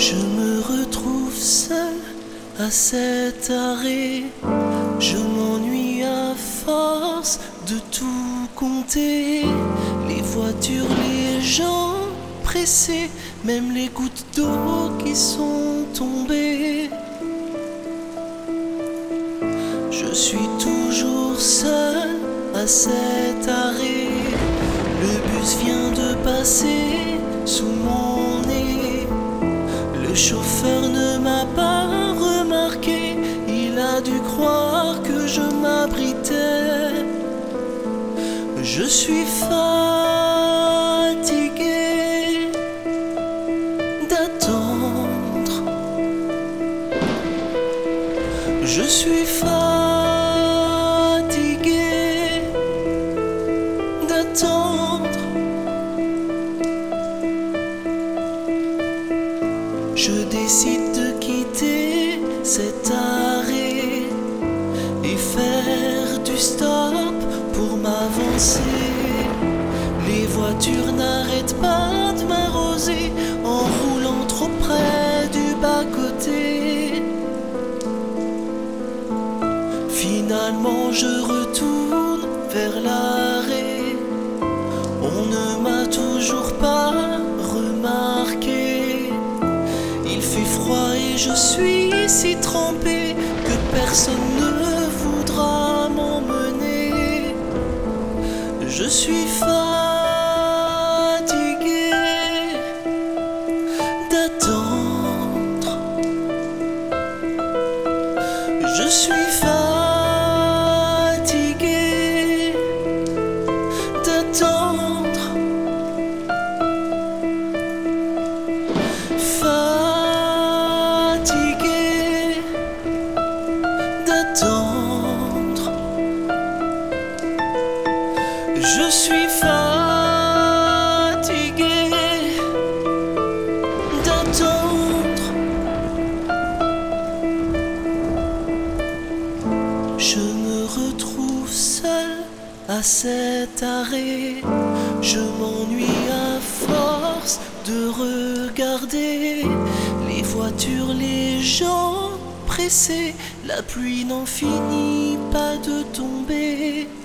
Je me retrouve seul à cet arrêt. Je m'ennuie à force de tout compter. Les voitures, les gens pressés, même les gouttes d'eau qui sont tombées. Je suis toujours seul à cet arrêt. Le bus vient de passer sous mon nez. Le chauffeur ne m'a pas remarqué. Il a dû croire que je m'abritais. Je suis fatigué d'attendre. Je suis fatigué d'attendre. Je décide de quitter cet arrêt et faire du stop pour m'avancer. Les voitures n'arrêtent pas de m'arroser en roulant trop près du bas-côté. Finalement je retourne vers l'arrêt. On ne m'a toujours pas remarqué. Il fait froid et je suis si trempé que personne ne voudra m'emmener. Je suis fatigué d'attendre. Je suis fatigué d'attendre. Fatigué d'attendre. Je suis fatigué d'attendre. Je me retrouve seul à cet arrêt. Je m'ennuie à force de regarder les voitures, les gens pressés. La pluie n'en finit pas de tomber.